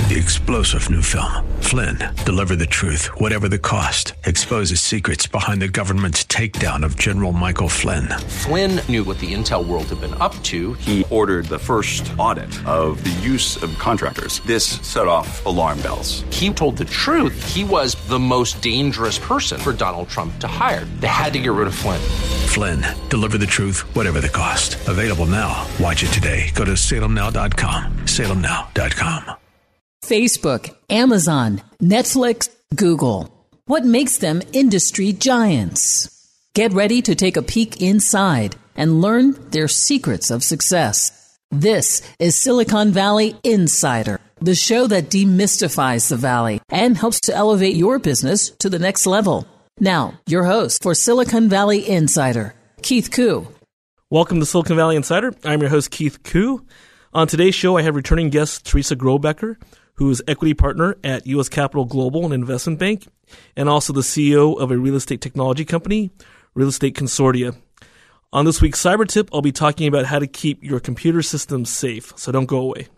the explosive new film, Flynn, Deliver the Truth, Whatever the Cost, exposes secrets behind the government's takedown of General Michael Flynn. Flynn knew what the intel world had been up to. He ordered the first audit of the use of contractors. This set off alarm bells. He told the truth. He was the most dangerous person for Donald Trump to hire. They had to get rid of Flynn. Flynn, Deliver the Truth, Whatever the Cost. Available now. Watch it today. Go to salemnow.com. salemnow.com. Facebook, Amazon, Netflix, Google. What makes them industry giants? Get ready to take a peek inside and learn their secrets of success. This is Silicon Valley Insider, the show that demystifies the Valley and helps to elevate your business to the next level. Now, your host for Silicon Valley Insider, Keith Koo. Welcome to Silicon Valley Insider. I'm your host, Keith Koo. On today's show, I have returning guest Teresa Grobecker, who is equity partner at U.S. Capital Global, an investment bank, and also the CEO of a real estate technology company, Real Estate Consortia. On this week's Cyber Tip, I'll be talking about how to keep your computer systems safe, so don't go away.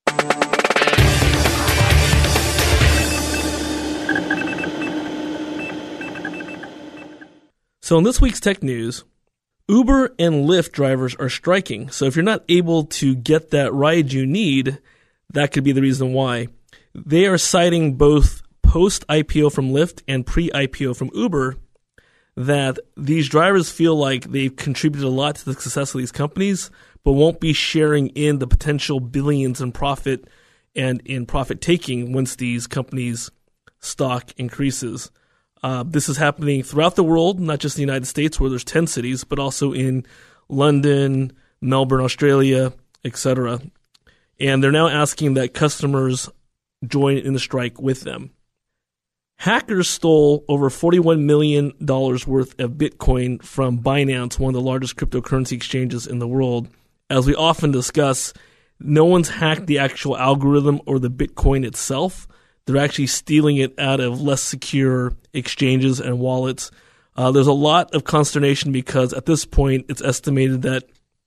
So in this week's tech news, Uber and Lyft drivers are striking. So if you're not able to get that ride you need, that could be the reason why. They are citing both post-IPO from Lyft and pre-IPO from Uber that these drivers feel like they've contributed a lot to the success of these companies, but won't be sharing in the potential billions in profit and in profit taking once these companies' stock increases. This is happening throughout the world, not just the United States, where there's 10 cities, but also in London, Melbourne, Australia, etc. And they're now asking that customers join in the strike with them. Hackers stole over $41 million worth of Bitcoin from Binance, one of the largest cryptocurrency exchanges in the world. As we often discuss, no one's hacked the actual algorithm or the Bitcoin itself. They're actually stealing it out of less secure exchanges and wallets. There's a lot of consternation because at this point, it's estimated that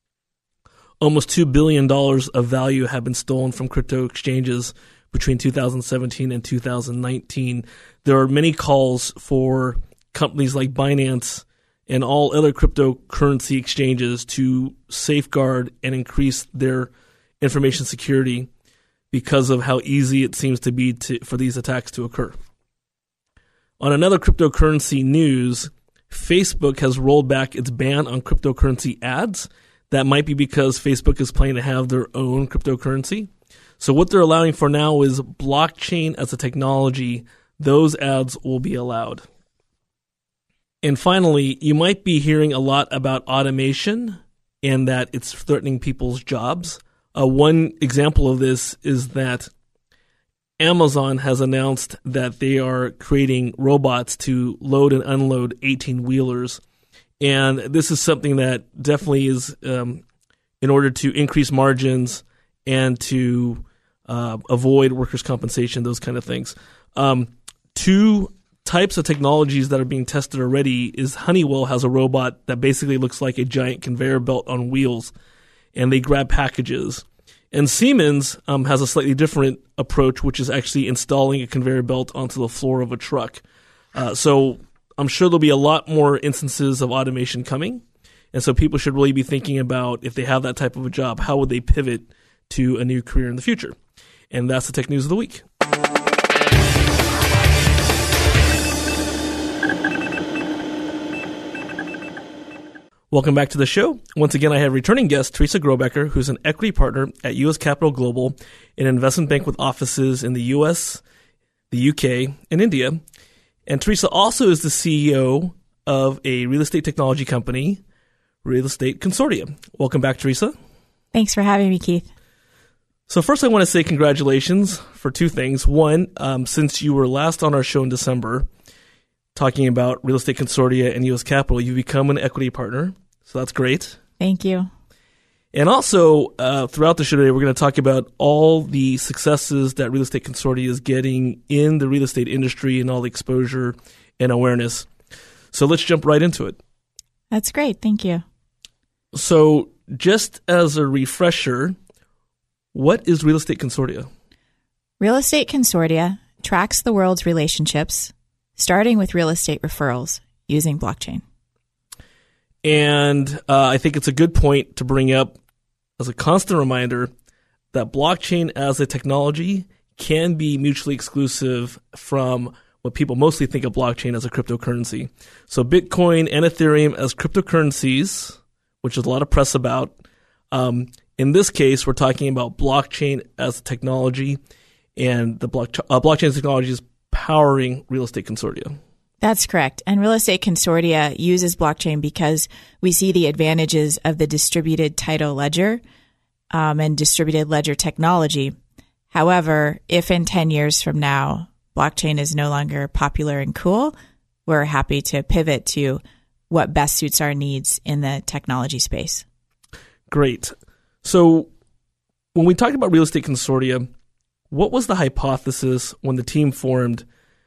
almost $2 billion of value have been stolen from crypto exchanges between 2017 and 2019. There are many calls for companies like Binance and all other cryptocurrency exchanges to safeguard and increase their information security because of how easy it seems to be for these attacks to occur. On another cryptocurrency news, Facebook has rolled back its ban on cryptocurrency ads. That might be because Facebook is planning to have their own cryptocurrency. So what they're allowing for now is blockchain as a technology. Those ads will be allowed. And finally, you might be hearing a lot about automation and that it's threatening people's jobs. One example of this is that Amazon has announced that they are creating robots to load and unload 18-wheelers. And this is something that definitely is in order to increase margins and to avoid workers' compensation, those kind of things. Two types of technologies that are being tested already is Honeywell has a robot that basically looks like a giant conveyor belt on wheels, and they grab packages. And Siemens has a slightly different approach, which is actually installing a conveyor belt onto the floor of a truck. So I'm sure there'll be a lot more instances of automation coming. And so people should really be thinking about, if they have that type of a job, how would they pivot to a new career in the future? And that's the tech news of the week. Welcome back to the show. Once again, I have returning guest Teresa Grobecker, who's an equity partner at U.S. Capital Global, an investment bank with offices in the U.S., the UK, and India. And Teresa also is the CEO of a real estate technology company, Real Estate Consortia. Welcome back, Teresa. Thanks for having me, Keith. So first I want to say congratulations for two things. One, since you were last on our show in December, talking about Real Estate Consortia and U.S. Capital, you've become an equity partner. So that's great. Thank you. And also, throughout the show today, we're going to talk about all the successes that Real Estate Consortia is getting in the real estate industry and all the exposure and awareness. So let's jump right into it. That's great. Thank you. So just as a refresher, what is Real Estate Consortia? Real Estate Consortia tracks the world's relationships, starting with real estate referrals using blockchain. And I think it's a good point to bring up as a constant reminder that blockchain as a technology can be mutually exclusive from what people mostly think of blockchain as a cryptocurrency. So Bitcoin and Ethereum as cryptocurrencies, which is a lot of press about. In this case, we're talking about blockchain as a technology, and the blockchain technology is powering Real Estate Consortia. That's correct. And Real Estate Consortia uses blockchain because we see the advantages of the distributed title ledger and distributed ledger technology. However, if in 10 years from now, blockchain is no longer popular and cool, we're happy to pivot to what best suits our needs in the technology space. Great. So when we talk about Real Estate Consortia, what was the hypothesis when the team formed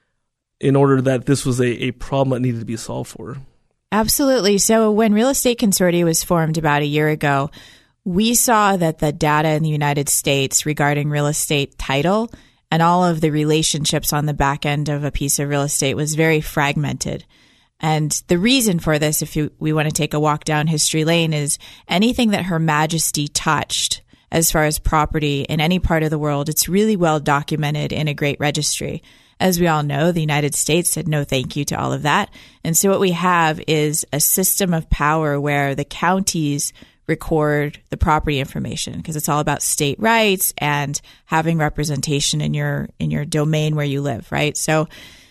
in order that this was a problem that needed to be solved for? Absolutely. So when Real Estate Consortia was formed about a year ago, we saw that the data in the United States regarding real estate title and all of the relationships on the back end of a piece of real estate was very fragmented. And the reason for this, if we want to take a walk down history lane, is anything that Her Majesty touched as far as property in any part of the world, it's really well documented in a great registry. As we all know, the United States said no thank you to all of that. And so what we have is a system of power where the counties record the property information because it's all about state rights and having representation in your domain where you live, right? So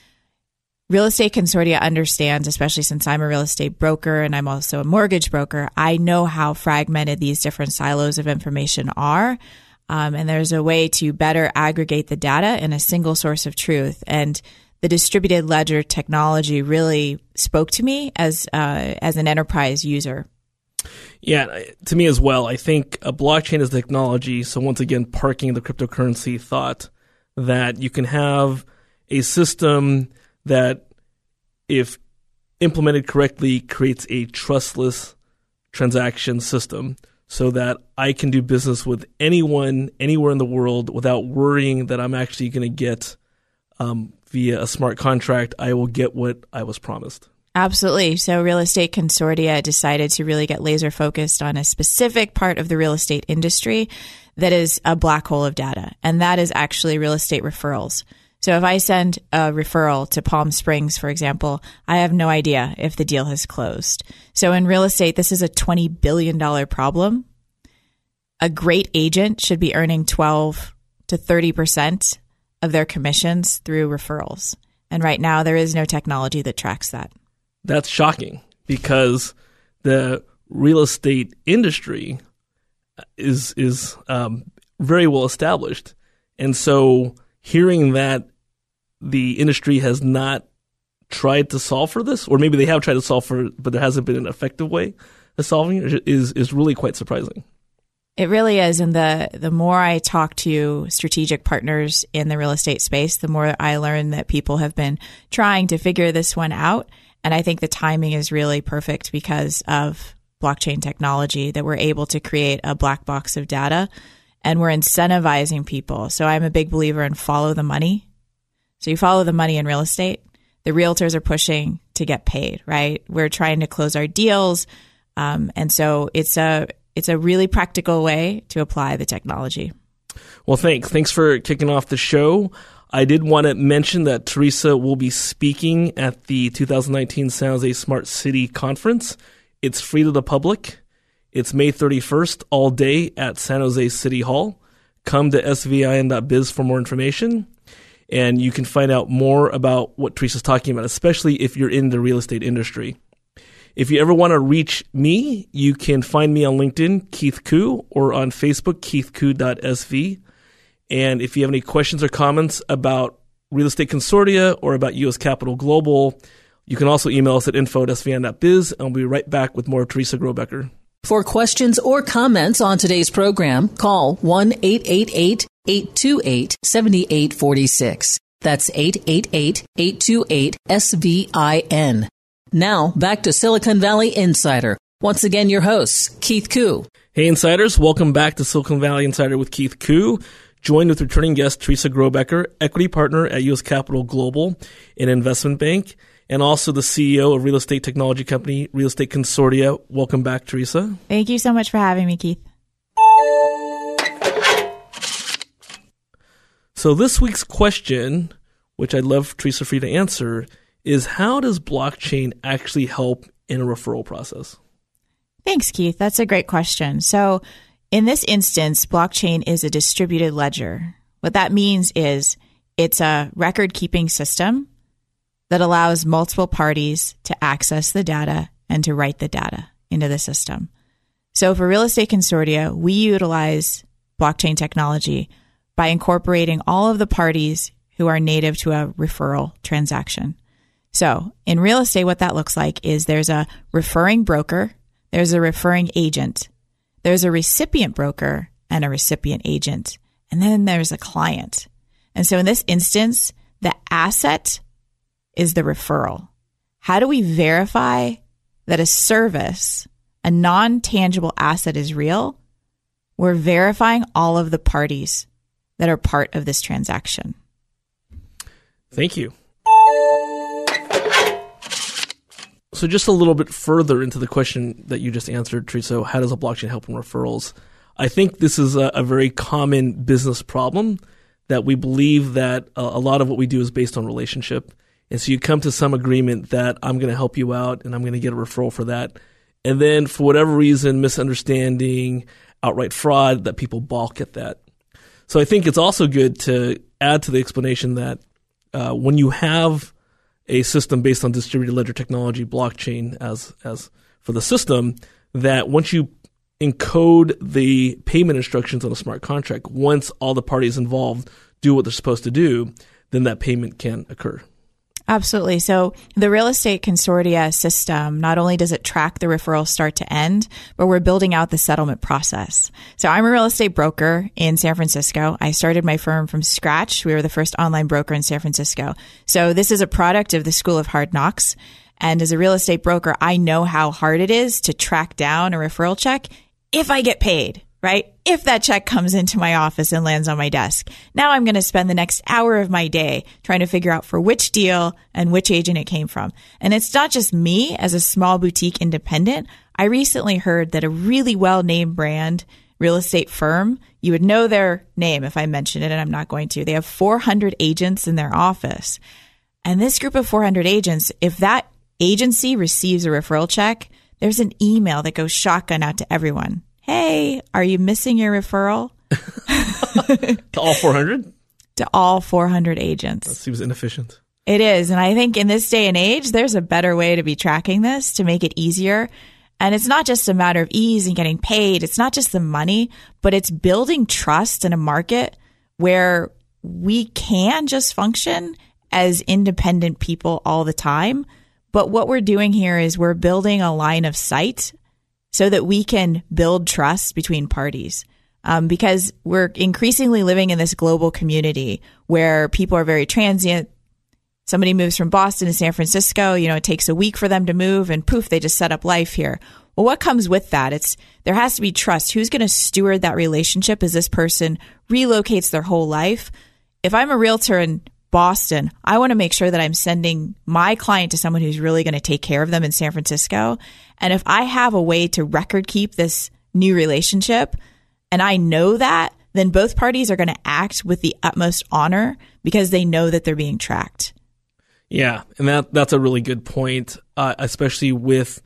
Real Estate Consortia understands, especially since I'm a real estate broker and I'm also a mortgage broker, I know how fragmented these different silos of information are. And there's a way to better aggregate the data in a single source of truth. And the distributed ledger technology really spoke to me as an enterprise user. Yeah, to me as well. I think a blockchain is technology. So once again, parking the cryptocurrency thought that you can have a system that, if implemented correctly, creates a trustless transaction system so that I can do business with anyone, anywhere in the world without worrying that I'm actually going to get, via a smart contract, I will get what I was promised. Absolutely. So Real Estate Consortia decided to really get laser focused on a specific part of the real estate industry that is a black hole of data, and that is actually real estate referrals. So if I send a referral to Palm Springs, for example, I have no idea if the deal has closed. So in real estate, this is a $20 billion problem. A great agent should be earning 12 to 30% of their commissions through referrals. And right now, there is no technology that tracks that. That's shocking because the real estate industry is very well established. And so hearing that the industry has not tried to solve for this, or maybe they have tried to solve for it, but there hasn't been an effective way of solving it, is really quite surprising. It really is. And the more I talk to strategic partners in the real estate space, the more I learn that people have been trying to figure this one out. And I think the timing is really perfect because of blockchain technology, that we're able to create a black box of data and we're incentivizing people. So I'm a big believer in follow the money. So you follow the money in real estate. The realtors are pushing to get paid, right? We're trying to close our deals. And so it's a really practical way to apply the technology. Well, thanks for kicking off the show. I did want to mention that Teresa will be speaking at the 2019 San Jose Smart City Conference. It's free to the public. It's May 31st, all day at San Jose City Hall. Come to svin.biz for more information. And you can find out more about what Teresa's talking about, especially if you're in the real estate industry. If you ever want to reach me, you can find me on LinkedIn, Keith Koo, or on Facebook, keithkoo.sv. And if you have any questions or comments about Real Estate Consortia or about U.S. Capital Global, you can also email us at info@svn.biz, and we'll be right back with more Teresa Grobecker. For questions or comments on today's program, call 1-888-828-7846. That's 888-828-SVIN. Now, back to Silicon Valley Insider. Once again, your hosts, Keith Koo. Hey, Insiders. Welcome back to Silicon Valley Insider with Keith Koo. joined with returning guest Teresa Grobecker, equity partner at U.S. Capital Global, an investment bank, and also the CEO of real estate technology company, Real Estate Consortia. Welcome back, Teresa. Thank you so much for having me, Keith. So this week's question, which I'd love Teresa for you to answer, is how does blockchain actually help in a referral process? Thanks, Keith. That's a great question. So in this instance, blockchain is a distributed ledger. What that means is it's a record-keeping system that allows multiple parties to access the data and to write the data into the system. So for Real Estate Consortia, we utilize blockchain technology by incorporating all of the parties who are native to a referral transaction. So in real estate, what that looks like is there's a referring broker, there's a referring agent, there's a recipient broker and a recipient agent, and then there's a client. And so in this instance, the asset is the referral. How do we verify that a service, a non-tangible asset, is real? We're verifying all of the parties that are part of this transaction. Thank you. So just a little bit further into the question that you just answered, Teresa, how does a blockchain help in referrals? I think this is a very common business problem that we believe that a lot of what we do is based on relationship. And so you come to some agreement that I'm going to help you out and I'm going to get a referral for that. And then for whatever reason, misunderstanding, outright fraud, that people balk at that. So I think it's also good to add to the explanation that when you have a system based on distributed ledger technology, blockchain as for the system, that once you encode the payment instructions on a smart contract, once all the parties involved do what they're supposed to do, then that payment can occur. Absolutely. So the Real Estate Consortia system, not only does it track the referral start to end, but we're building out the settlement process. So I'm a real estate broker in San Francisco. I started my firm from scratch. We were the first online broker in San Francisco. So this is a product of the School of Hard Knocks. And as a real estate broker, I know how hard it is to track down a referral check if I get paid, right? If that check comes into my office and lands on my desk. Now I'm going to spend the next hour of my day trying to figure out for which deal and which agent it came from. And it's not just me as a small boutique independent. I recently heard that a really well-named brand real estate firm, you would know their name if I mention it, and I'm not going to. They have 400 agents in their office. And this group of 400 agents, if that agency receives a referral check, there's an email that goes shotgun out to everyone. Hey, are you missing your referral? To all 400? To all 400 agents. That seems inefficient. It is. And I think in this day and age, there's a better way to be tracking this to make it easier. And it's not just a matter of ease and getting paid. It's not just the money, but it's building trust in a market where we can just function as independent people all the time. But what we're doing here is we're building a line of sight so that we can build trust between parties. Because we're increasingly living in this global community where people are very transient. Somebody moves from Boston to San Francisco, it takes a week for them to move and poof, they just set up life here. Well, what comes with that? There has to be trust. Who's going to steward that relationship as this person relocates their whole life? If I'm a realtor in Boston, I want to make sure that I'm sending my client to someone who's really going to take care of them in San Francisco. And if I have a way to record keep this new relationship and I know that, then both parties are going to act with the utmost honor because they know that they're being tracked. Yeah, and that's a really good point, especially with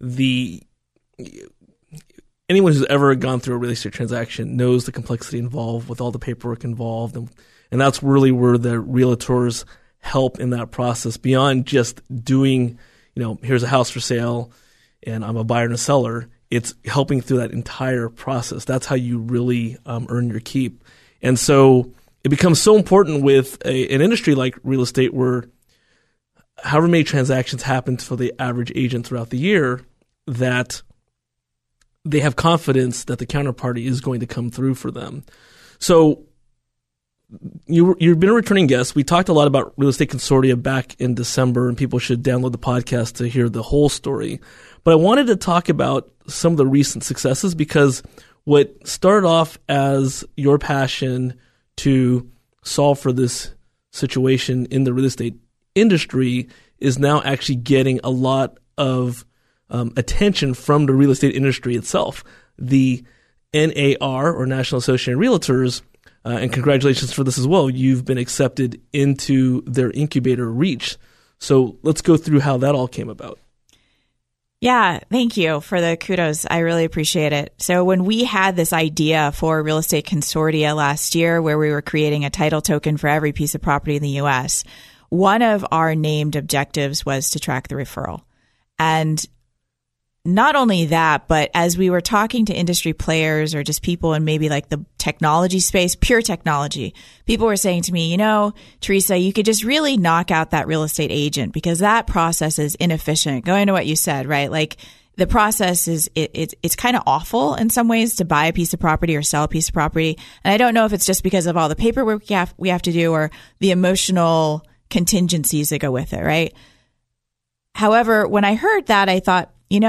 anyone who's ever gone through a real estate transaction knows the complexity involved with all the paperwork involved. And that's really where the realtors help in that process beyond just doing, here's a house for sale and I'm a buyer and a seller. It's helping through that entire process. That's how you really earn your keep. And so it becomes so important with an industry like real estate where however many transactions happen for the average agent throughout the year that they have confidence that the counterparty is going to come through for them. So you've been a returning guest. We talked a lot about Real Estate Consortia back in December, and people should download the podcast to hear the whole story. But I wanted to talk about some of the recent successes because what started off as your passion to solve for this situation in the real estate industry is now actually getting a lot of attention from the real estate industry itself. The NAR, or National Association of Realtors, and congratulations for this as well. You've been accepted into their incubator, Reach. So let's go through how that all came about. Yeah, thank you for the kudos. I really appreciate it. So when we had this idea for Real Estate Consortia last year, where we were creating a title token for every piece of property in the U.S., one of our named objectives was to track the referral. And not only that, but as we were talking to industry players or just people in maybe like the technology space, pure technology, people were saying to me, Teresa, you could just really knock out that real estate agent because that process is inefficient. Going to what you said, right? Like the process is, it's kind of awful in some ways to buy a piece of property or sell a piece of property. And I don't know if it's just because of all the paperwork we have to do or the emotional contingencies that go with it, right? However, when I heard that, I thought,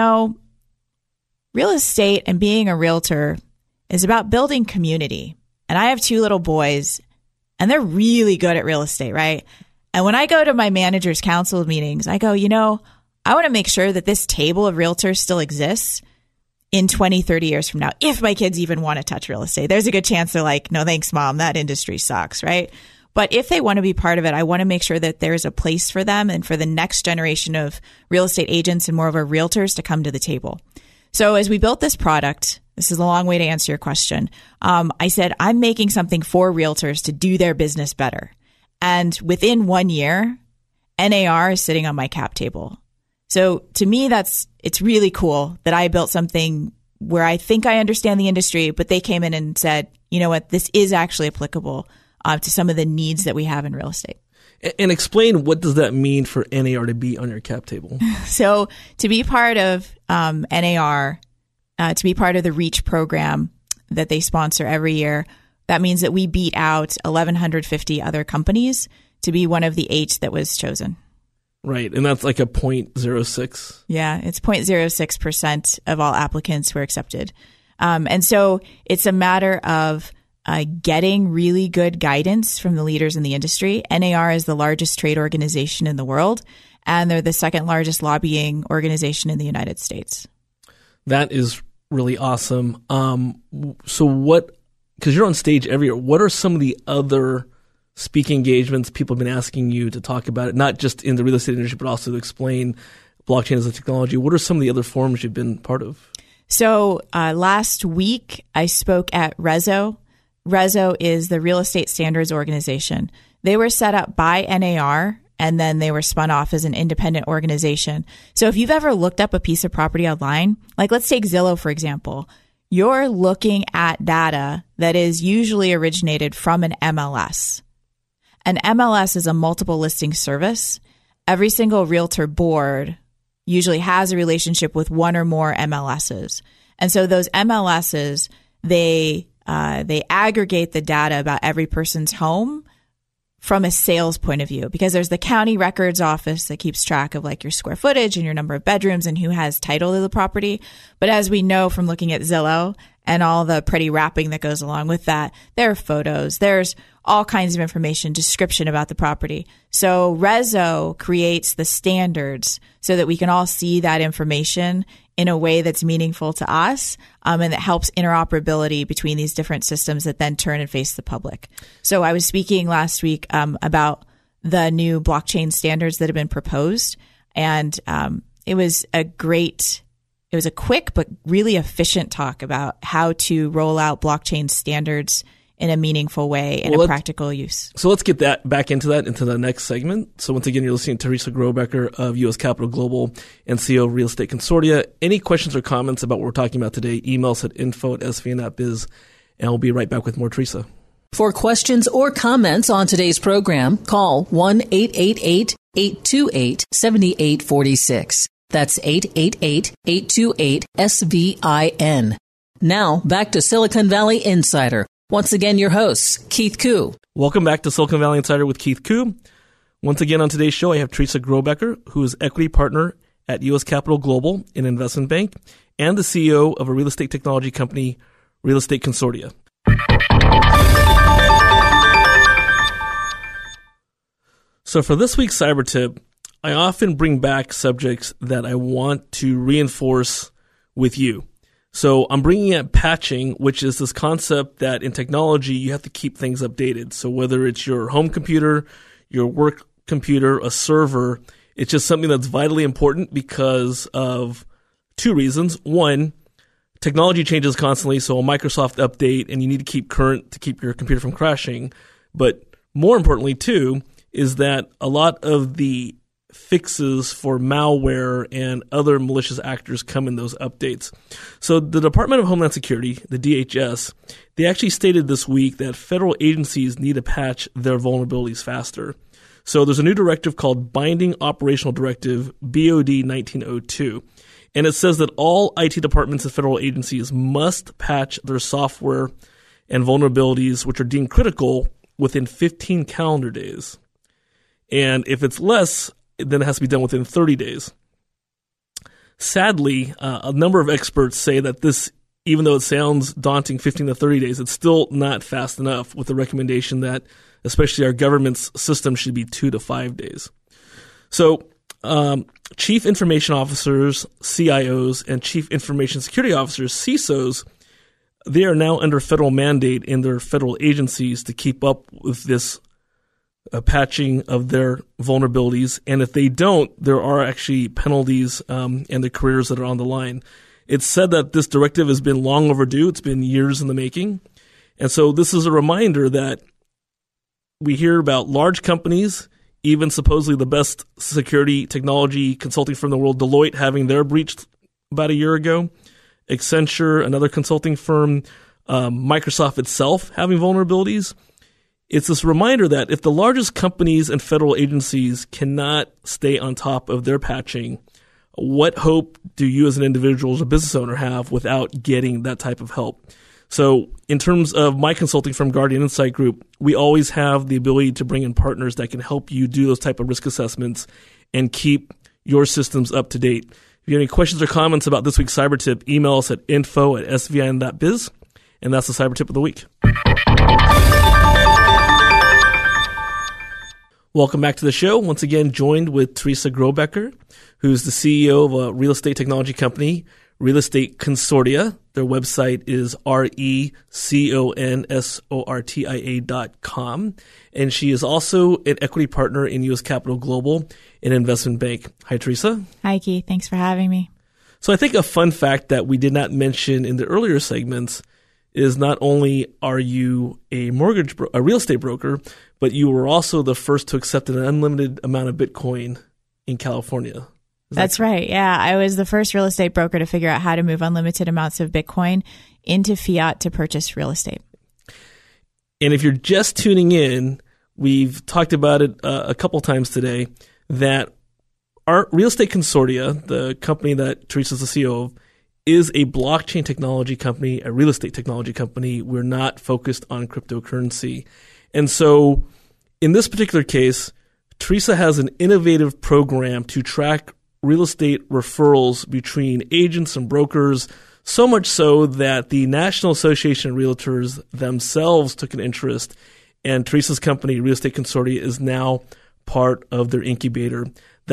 real estate and being a realtor is about building community. And I have 2 little boys, and they're really good at real estate, right? And when I go to my manager's council meetings, I go, I want to make sure that this table of realtors still exists in 20, 30 years from now, if my kids even want to touch real estate. There's a good chance they're like, no, thanks, Mom. That industry sucks, right? But if they want to be part of it, I want to make sure that there's a place for them and for the next generation of real estate agents and more of our realtors to come to the table. So as we built this product, this is a long way to answer your question. I said, I'm making something for realtors to do their business better. And within 1 year, NAR is sitting on my cap table. So to me, it's really cool that I built something where I think I understand the industry, but they came in and said, you know what, this is actually applicable to some of the needs that we have in real estate. And explain, what does that mean for NAR to be on your cap table? So to be part of NAR, to be part of the REACH program that they sponsor every year, that means that we beat out 1,150 other companies to be one of the 8 that was chosen. Right. And that's like a 0.06. Yeah, it's 0.06% of all applicants were accepted. And so it's a matter of getting really good guidance from the leaders in the industry. NAR is the largest trade organization in the world, and they're the second largest lobbying organization in the United States. That is really awesome. So because you're on stage every year, what are some of the other speaking engagements people have been asking you to talk about it, not just in the real estate industry, but also to explain blockchain as a technology? What are some of the other forums you've been part of? So last week, I spoke at Rezo. Rezo is the Real Estate Standards Organization. They were set up by NAR, and then they were spun off as an independent organization. So if you've ever looked up a piece of property online, like let's take Zillow, for example, you're looking at data that is usually originated from an MLS. An MLS is a multiple listing service. Every single realtor board usually has a relationship with one or more MLSs. And so those MLSs, they aggregate the data about every person's home from a sales point of view, because there's the county records office that keeps track of like your square footage and your number of bedrooms and who has title to the property. But as we know from looking at Zillow and all the pretty wrapping that goes along with that, there are photos, there's all kinds of information, description about the property. So Rezo creates the standards so that we can all see that information in a way that's meaningful to us, and that helps interoperability between these different systems that then turn and face the public. So I was speaking last week about the new blockchain standards that have been proposed, and it was a quick but really efficient talk about how to roll out blockchain standards in a meaningful way and a practical use. So let's get into the next segment. So once again, you're listening to Teresa Grobecker of U.S. Capital Global and CEO of Real Estate Consortia. Any questions or comments about what we're talking about today, email us at info@svn.biz, and we'll be right back with more Teresa. For questions or comments on today's program, call 1-888-828-7846. That's 888-828-SVIN. Now, back to Silicon Valley Insider. Once again, your host, Keith Koo. Welcome back to Silicon Valley Insider with Keith Koo. Once again on today's show, I have Teresa Grobecker, who is equity partner at U.S. Capital Global, an investment bank, and the CEO of a real estate technology company, Real Estate Consortia. So for this week's Cyber Tip, I often bring back subjects that I want to reinforce with you. So I'm bringing up patching, which is this concept that in technology, you have to keep things updated. So whether it's your home computer, your work computer, a server, it's just something that's vitally important because of two reasons. One, technology changes constantly, so a Microsoft update, and you need to keep current to keep your computer from crashing. But more importantly, too, is that a lot of the fixes for malware and other malicious actors come in those updates. So the Department of Homeland Security, the DHS, they actually stated this week that federal agencies need to patch their vulnerabilities faster. So there's a new directive called Binding Operational Directive, BOD 1902. And it says that all IT departments and federal agencies must patch their software and vulnerabilities which are deemed critical within 15 calendar days. And if it's less, then it has to be done within 30 days. Sadly, a number of experts say that this, even though it sounds daunting, 15 to 30 days, it's still not fast enough, with the recommendation that especially our government's system should be 2 to 5 days. So chief information officers, CIOs, and chief information security officers, CISOs, they are now under federal mandate in their federal agencies to keep up with this patching of their vulnerabilities. And if they don't, there are actually penalties and the careers that are on the line. It's said that this directive has been long overdue. It's been years in the making. And so this is a reminder that we hear about large companies, even supposedly the best security technology consulting firm in the world, Deloitte, having their breach about a year ago, Accenture, another consulting firm, Microsoft itself having vulnerabilities. It's this reminder that if the largest companies and federal agencies cannot stay on top of their patching, what hope do you as an individual, as a business owner, have without getting that type of help? So in terms of my consulting firm, Guardian Insight Group, we always have the ability to bring in partners that can help you do those type of risk assessments and keep your systems up to date. If you have any questions or comments about this week's Cyber Tip, email us at info@svin.biz, and that's the Cyber Tip of the week. Welcome back to the show. Once again, joined with Teresa Grobecker, who's the CEO of a real estate technology company, Real Estate Consortia. Their website is reconsortia.com. And she is also an equity partner in U.S. Capital Global, an investment bank. Hi, Teresa. Hi, Keith. Thanks for having me. So I think a fun fact that we did not mention in the earlier segments is not only are you a real estate broker, but you were also the first to accept an unlimited amount of Bitcoin in California. That's right. Yeah. I was the first real estate broker to figure out how to move unlimited amounts of Bitcoin into fiat to purchase real estate. And if you're just tuning in, we've talked about it a couple times today, that our Real Estate Consortia, the company that Teresa's the CEO of, is a blockchain technology company, a real estate technology company. We're not focused on cryptocurrency. And so in this particular case, Teresa has an innovative program to track real estate referrals between agents and brokers, so much so that the National Association of Realtors themselves took an interest, and Teresa's company, Real Estate Consortia, is now part of their incubator.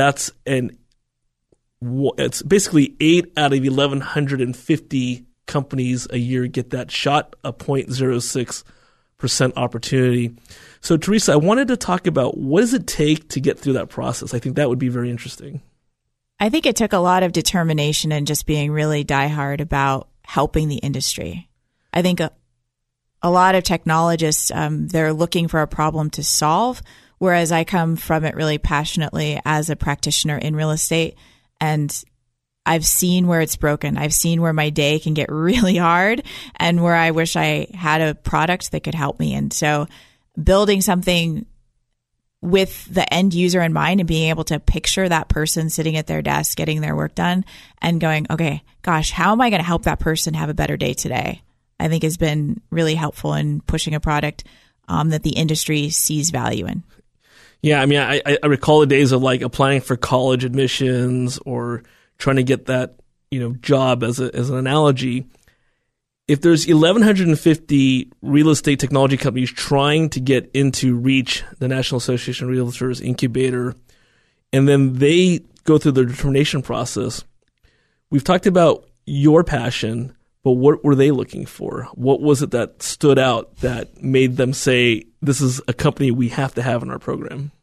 It's basically 8 out of 1,150 companies a year get that shot, a 0.06% opportunity. So, Teresa, I wanted to talk about what does it take to get through that process. I think that would be very interesting. I think it took a lot of determination and just being really diehard about helping the industry. I think a lot of technologists, they're looking for a problem to solve, whereas I come from it really passionately as a practitioner in real estate. And I've seen where it's broken. I've seen where my day can get really hard and where I wish I had a product that could help me. And so building something with the end user in mind and being able to picture that person sitting at their desk, getting their work done and going, okay, gosh, how am I going to help that person have a better day today? I think has been really helpful in pushing a product that the industry sees value in. Yeah, I mean, I recall the days of like applying for college admissions or trying to get that, job as an analogy. if there's 1,150 real estate technology companies trying to get into REACH, the National Association of Realtors incubator, and then they go through the determination process, we've talked about your passion, but what were they looking for? What was it that stood out that made them say, this is a company we have to have in our program?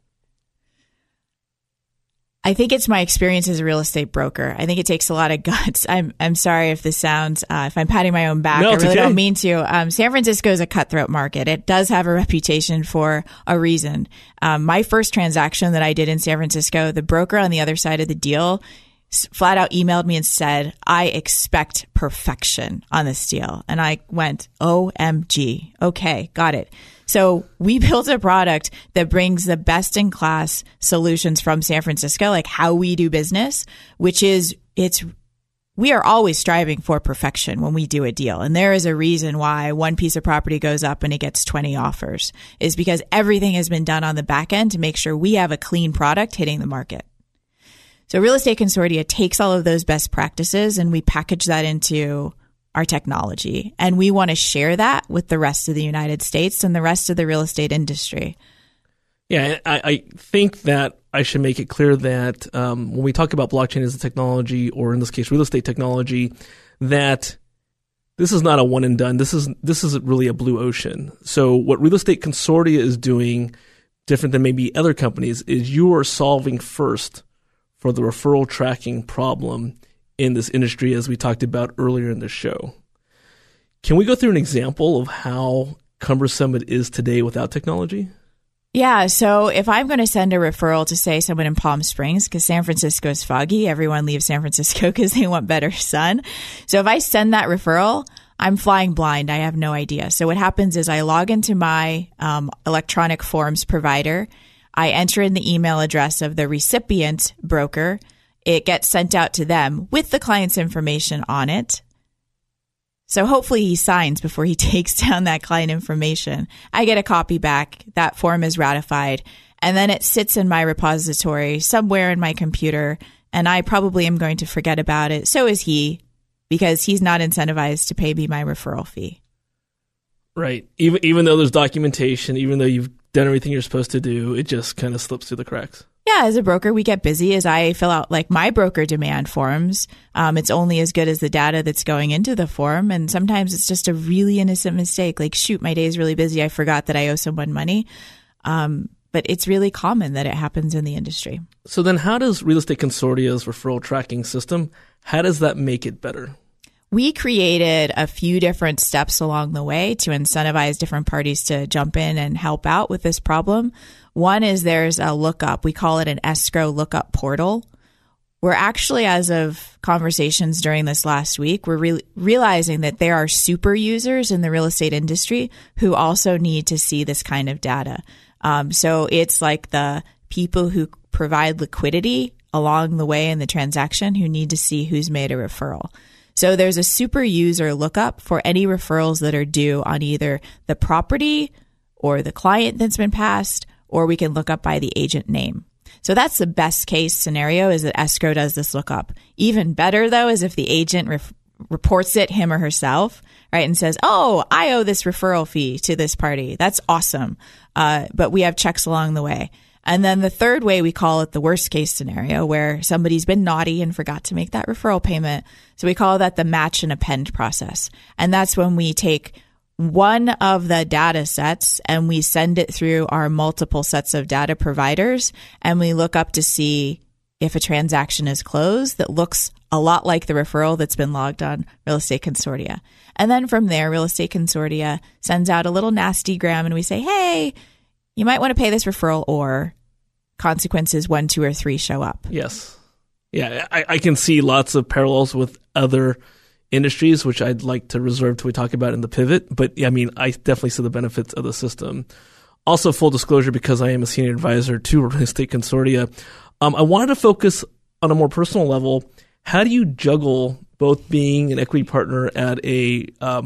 I think it's my experience as a real estate broker. I think it takes a lot of guts. I'm sorry if this sounds, if I'm patting my own back. No, I really okay. don't mean to. San Francisco is a cutthroat market. It does have a reputation for a reason. My first transaction that I did in San Francisco, the broker on the other side of the deal flat out emailed me and said, I expect perfection on this deal. And I went, OMG. Okay, got it. So we built a product that brings the best in class solutions from San Francisco, like how we do business, which is we are always striving for perfection when we do a deal. And there is a reason why one piece of property goes up and it gets 20 offers, is because everything has been done on the back end to make sure we have a clean product hitting the market. So Real Estate Consortia takes all of those best practices and we package that into our technology. And we want to share that with the rest of the United States and the rest of the real estate industry. Yeah, I think that I should make it clear that when we talk about blockchain as a technology, or in this case, real estate technology, that this is not a one and done. This is really a blue ocean. So what Real Estate Consortia is doing, different than maybe other companies, is you are solving first for the referral tracking problem in this industry, as we talked about earlier in the show. Can we go through an example of how cumbersome it is today without technology? Yeah. So if I'm going to send a referral to, say, someone in Palm Springs, because San Francisco is foggy, everyone leaves San Francisco because they want better sun. So if I send that referral, I'm flying blind. I have no idea. So what happens is I log into my electronic forms provider. I enter in the email address of the recipient broker. It gets sent out to them with the client's information on it. So hopefully he signs before he takes down that client information. I get a copy back. That form is ratified. And then it sits in my repository somewhere in my computer. And I probably am going to forget about it. So is he, because he's not incentivized to pay me my referral fee. Right. Even though there's documentation, even though you've done everything you're supposed to do, it just kind of slips through the cracks. Yeah, as a broker, we get busy. As I fill out like my broker demand forms, it's only as good as the data that's going into the form. And sometimes it's just a really innocent mistake. Like, shoot, my day's really busy. I forgot that I owe someone money. But it's really common that it happens in the industry. So then how does Real Estate Consortia's referral tracking system, how does that make it better? We created a few different steps along the way to incentivize different parties to jump in and help out with this problem. One is there's a lookup. We call it an escrow lookup portal. We're actually, as of conversations during this last week, we're realizing that there are super users in the real estate industry who also need to see this kind of data. So it's like the people who provide liquidity along the way in the transaction who need to see who's made a referral. So there's a super user lookup for any referrals that are due on either the property or the client that's been passed, or we can look up by the agent name. So that's the best case scenario, is that escrow does this lookup. Even better, though, is if the agent reports it, him or herself, right, and says, oh, I owe this referral fee to this party. That's awesome. But we have checks along the way. And then the third way, we call it the worst case scenario, where somebody's been naughty and forgot to make that referral payment. So we call that the match and append process. And that's when we take one of the data sets and we send it through our multiple sets of data providers, and we look up to see if a transaction is closed that looks a lot like the referral that's been logged on Real Estate Consortia. And then from there, Real Estate Consortia sends out a little nasty gram and we say, hey, you might want to pay this referral, or consequences 1, 2, or 3 show up. Yes. Yeah, I can see lots of parallels with other industries, which I'd like to reserve till we talk about in the pivot. But I mean, I definitely see the benefits of the system. Also, full disclosure, because I am a senior advisor to Real Estate Consortia, I wanted to focus on a more personal level. How do you juggle both being an equity partner at a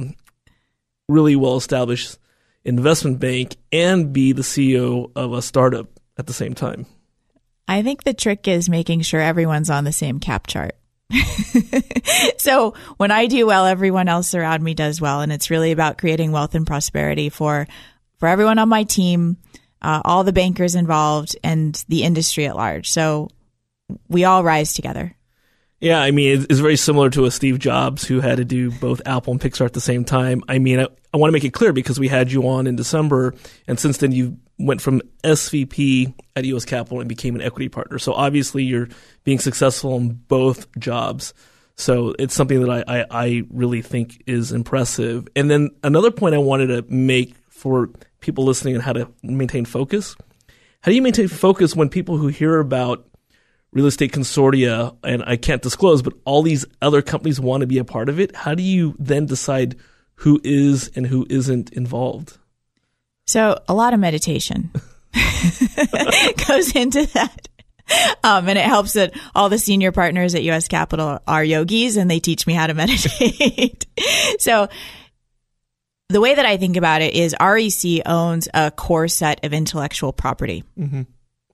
really well-established investment bank and be the CEO of a startup at the same time? I think the trick is making sure everyone's on the same cap chart. So when I do well, everyone else around me does well. And it's really about creating wealth and prosperity for everyone on my team, all the bankers involved, and the industry at large. So we all rise together. Yeah, I mean, it's very similar to a Steve Jobs who had to do both Apple and Pixar at the same time. I mean, I want to make it clear because we had you on in December, and since then you went from SVP at EOS Capital and became an equity partner. So obviously you're being successful in both jobs. So it's something that I really think is impressive. And then another point I wanted to make for people listening on how to maintain focus. How do you maintain focus when people who hear about real estate consortia, and I can't disclose, but all these other companies want to be a part of it? How do you then decide who is and who isn't involved? So a lot of meditation goes into that. And it helps that all the senior partners at US Capital are yogis and they teach me how to meditate. So the way that I think about it is REC owns a core set of intellectual property. Mm-hmm.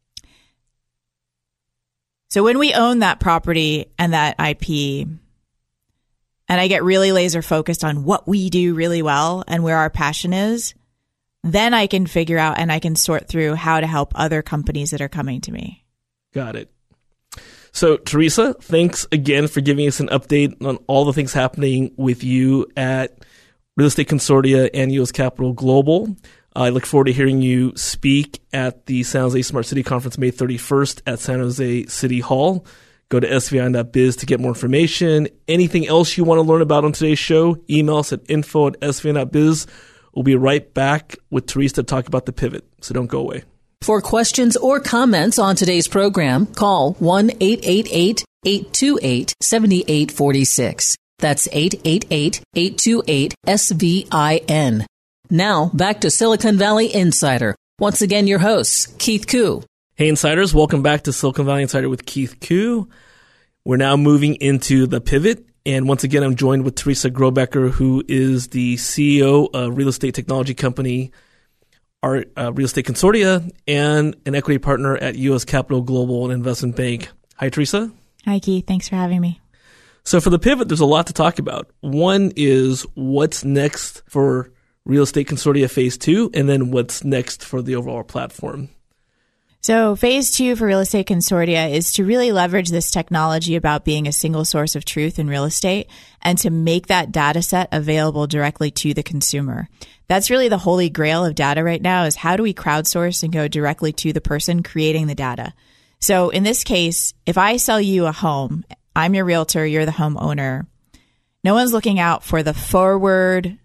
So when we own that property and that IP, and I get really laser focused on what we do really well and where our passion is, then I can figure out and I can sort through how to help other companies that are coming to me. Got it. So, Teresa, thanks again for giving us an update on all the things happening with you at Real Estate Consortia and EOS Capital Global. I look forward to hearing you speak at the San Jose Smart City Conference May 31st at San Jose City Hall. Go to svi.biz to get more information. Anything else you want to learn about on today's show, email us at info@svi.biz. We'll be right back with Teresa to talk about the pivot, so don't go away. For questions or comments on today's program, call 1-888-828-7846. That's 888-828-SVIN. Now, back to Silicon Valley Insider. Once again, your hosts, Keith Koo. Hey, Insiders. Welcome back to Silicon Valley Insider with Keith Koo. We're now moving into the pivot. And once again, I'm joined with Teresa Grobecker, who is the CEO of real estate technology company, our Real Estate Consortia, and an equity partner at US Capital Global, an investment bank. Hi, Teresa. Hi, Keith. Thanks for having me. So for the pivot, there's a lot to talk about. One is what's next for Real Estate Consortia Phase 2, and then what's next for the overall platform. So Phase 2 for Real Estate Consortia is to really leverage this technology about being a single source of truth in real estate and to make that data set available directly to the consumer. That's really the holy grail of data right now, is how do we crowdsource and go directly to the person creating the data? So in this case, if I sell you a home, I'm your realtor, you're the homeowner. No one's looking out for the forward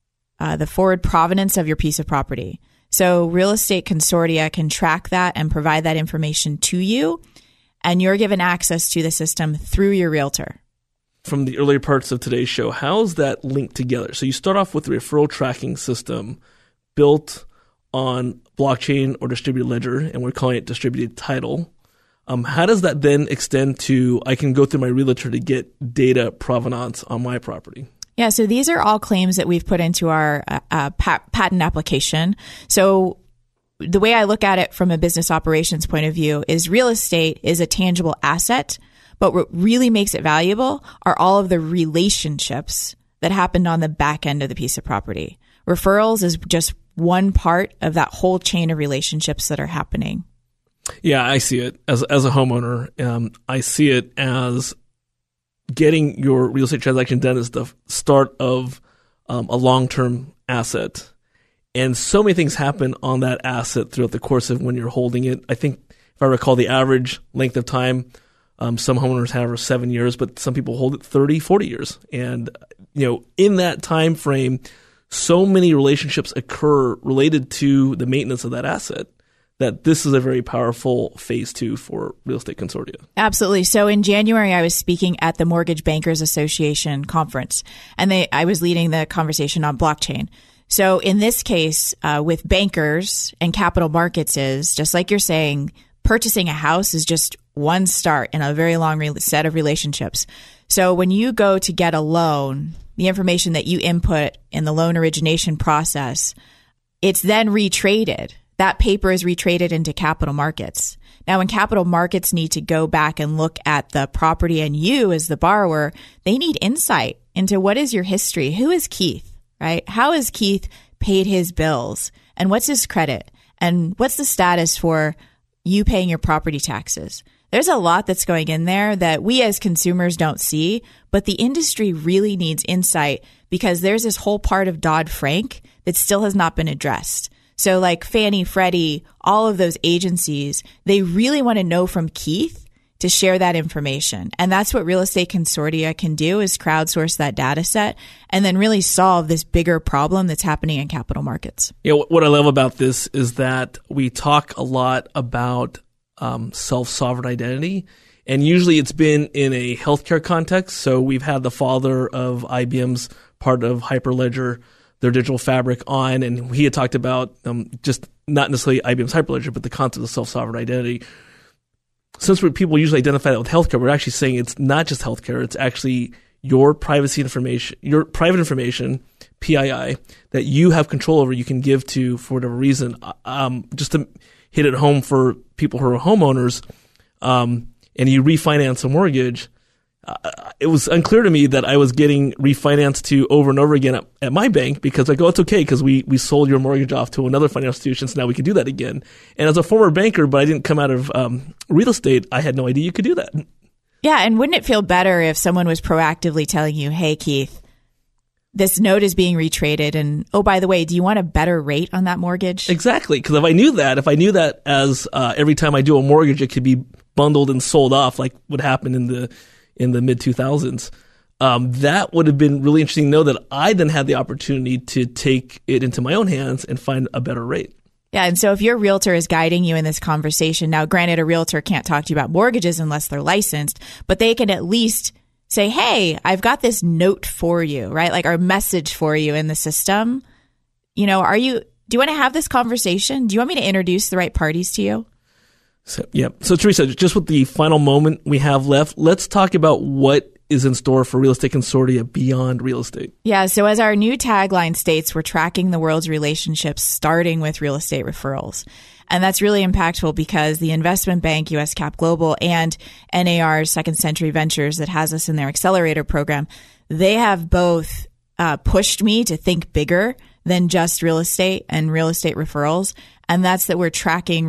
provenance of your piece of property. So Real Estate Consortia can track that and provide that information to you, and you're given access to the system through your realtor. From the earlier parts of today's show, how's that linked together? So you start off with a referral tracking system built on blockchain or distributed ledger, and we're calling it distributed title. How does that then extend to I can go through my realtor to get data provenance on my property? Yeah, so these are all claims that we've put into our patent application. So the way I look at it from a business operations point of view is real estate is a tangible asset, but what really makes it valuable are all of the relationships that happened on the back end of the piece of property. Referrals is just one part of that whole chain of relationships that are happening. Yeah, I see it as a homeowner. I see it as getting your real estate transaction done is the start of a long-term asset. And so many things happen on that asset throughout the course of when you're holding it. I think, if I recall, the average length of time, some homeowners have 7 years, but some people hold it 30, 40 years. And, in that time frame, so many relationships occur related to the maintenance of that asset that this is a very powerful Phase 2 for Real Estate Consortia. Absolutely. So in January, I was speaking at the Mortgage Bankers Association conference, and I was leading the conversation on blockchain. So in this case, with bankers and capital markets is, just like you're saying, purchasing a house is just one start in a very long set of relationships. So when you go to get a loan, the information that you input in the loan origination process, it's then retraded. that paper is retraded into capital markets. Now, when capital markets need to go back and look at the property and you as the borrower, they need insight into what is your history? Who is Keith, right? How has Keith paid his bills? And what's his credit? And what's the status for you paying your property taxes? There's a lot that's going in there that we as consumers don't see, but the industry really needs insight because there's this whole part of Dodd-Frank that still has not been addressed. So like Fannie, Freddie, all of those agencies, they really want to know from Keith to share that information. And that's what Real Estate Consortia can do, is crowdsource that data set and then really solve this bigger problem that's happening in capital markets. You know, what I love about this is that we talk a lot about self-sovereign identity, and usually it's been in a healthcare context. So we've had the father of IBM's part of Hyperledger, their digital fabric, on, and he had talked about just not necessarily IBM's Hyperledger, but the concept of self-sovereign identity. Since people usually identify that with healthcare, we're actually saying it's not just healthcare, it's actually your privacy information, your private information, PII, that you have control over, you can give to for whatever reason. Just to hit it home for people who are homeowners, and you refinance a mortgage, it was unclear to me that I was getting refinanced to over and over again at my bank, because I go, it's okay because we sold your mortgage off to another financial institution, so now we can do that again. And as a former banker, but I didn't come out of real estate, I had no idea you could do that. Yeah, and wouldn't it feel better if someone was proactively telling you, hey, Keith, this note is being retraded, and oh, by the way, do you want a better rate on that mortgage? Exactly, because if I knew that as every time I do a mortgage, it could be bundled and sold off like what happened in the mid-2000s, that would have been really interesting to know that I then had the opportunity to take it into my own hands and find a better rate. Yeah, and so if your realtor is guiding you in this conversation, now granted, a realtor can't talk to you about mortgages unless they're licensed, but they can at least say, hey, I've got this note for you, right? Like our message for you in the system. You know, do you want to have this conversation? Do you want me to introduce the right parties to you? So Teresa, just with the final moment we have left, let's talk about what is in store for Real Estate Consortia beyond real estate. Yeah, so as our new tagline states, we're tracking the world's relationships, starting with real estate referrals. And that's really impactful because the investment bank, US Cap Global, and NAR's Second Century Ventures that has us in their accelerator program, they have both pushed me to think bigger than just real estate and real estate referrals. And that's that we're tracking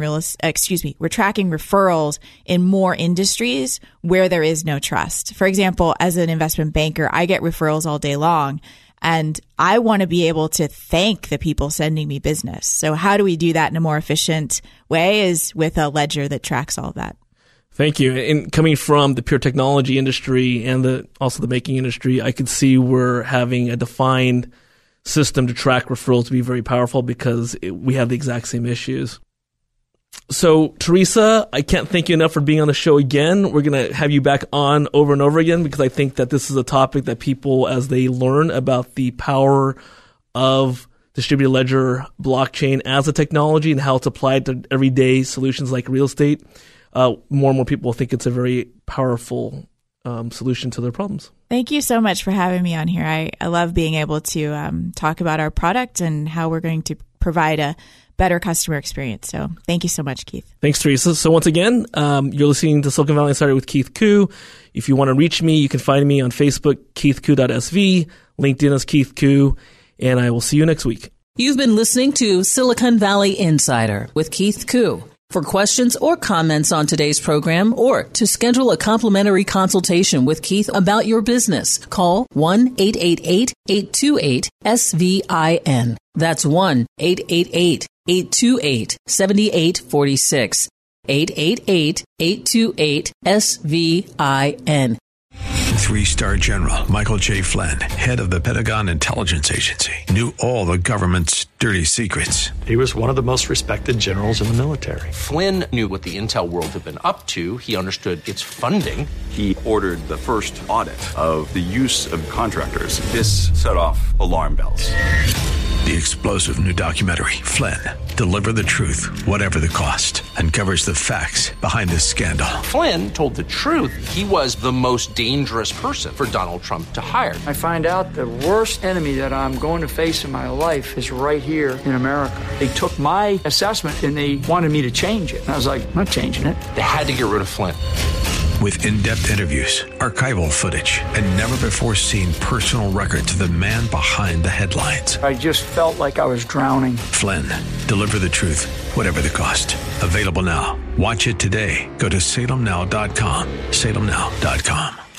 referrals in more industries where there is no trust. For example, as an investment banker, I get referrals all day long, and I want to be able to thank the people sending me business. So how do we do that in a more efficient way is with a ledger that tracks all of that. Thank you. And coming from the pure technology industry and also the banking industry, I could see we're having a defined system to track referrals to be very powerful because we have the exact same issues. So, Teresa, I can't thank you enough for being on the show again. We're going to have you back on over and over again because I think that this is a topic that people, as they learn about the power of distributed ledger blockchain as a technology and how it's applied to everyday solutions like real estate, more and more people think it's a very powerful solution to their problems. Thank you so much for having me on here. I love being able to talk about our product and how we're going to provide a better customer experience. So thank you so much, Keith. Thanks, Teresa. So once again, you're listening to Silicon Valley Insider with Keith Koo. If you want to reach me, you can find me on Facebook, keithkoo.sv, LinkedIn as Keith Koo, and I will see you next week. You've been listening to Silicon Valley Insider with Keith Koo. For questions or comments on today's program or to schedule a complimentary consultation with Keith about your business, call 1-888-828-SVIN. That's 1-888-828-7846. 888-828-SVIN. 3-star General Michael J. Flynn, head of the Pentagon Intelligence Agency, knew all the government's dirty secrets. He was one of the most respected generals in the military. Flynn knew what the intel world had been up to. He understood its funding. He ordered the first audit of the use of contractors. This set off alarm bells. The explosive new documentary, Flynn, Deliver the Truth, Whatever the Cost, uncovers the facts behind this scandal. Flynn told the truth. He was the most dangerous person for Donald Trump to hire. I find out the worst enemy that I'm going to face in my life is right here in America. They took my assessment and they wanted me to change it. And I was like, I'm not changing it. They had to get rid of Flynn. With in-depth interviews, archival footage, and never-before-seen personal records of the man behind the headlines. I just felt like I was drowning. Flynn, Deliver the Truth, Whatever the Cost. Available now. Watch it today. Go to salemnow.com. salemnow.com.